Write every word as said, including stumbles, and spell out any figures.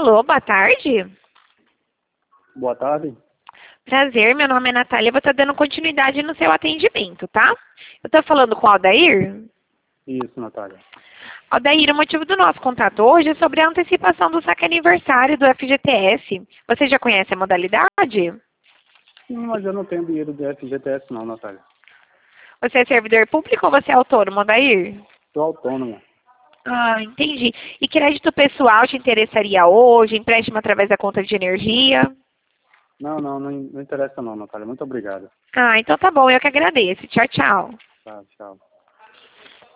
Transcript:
Alô, boa tarde. Boa tarde. Prazer, meu nome é Natália, eu vou estar dando continuidade no seu atendimento, tá? Eu estou falando com o Aldair? Isso, Natália. Aldair, o motivo do nosso contato hoje é sobre a antecipação do saque aniversário do F G T S. Você já conhece a modalidade? Sim, mas eu não tenho dinheiro de F G T S não, Natália. Você é servidor público ou você é autônomo, Aldair? Sou autônomo. Ah, entendi. E crédito pessoal te interessaria hoje? Empréstimo através da conta de energia? Não, não, não, não interessa não, Natália. Muito obrigado. Ah, então tá bom, eu que agradeço. Tchau, tchau. Tá, tchau.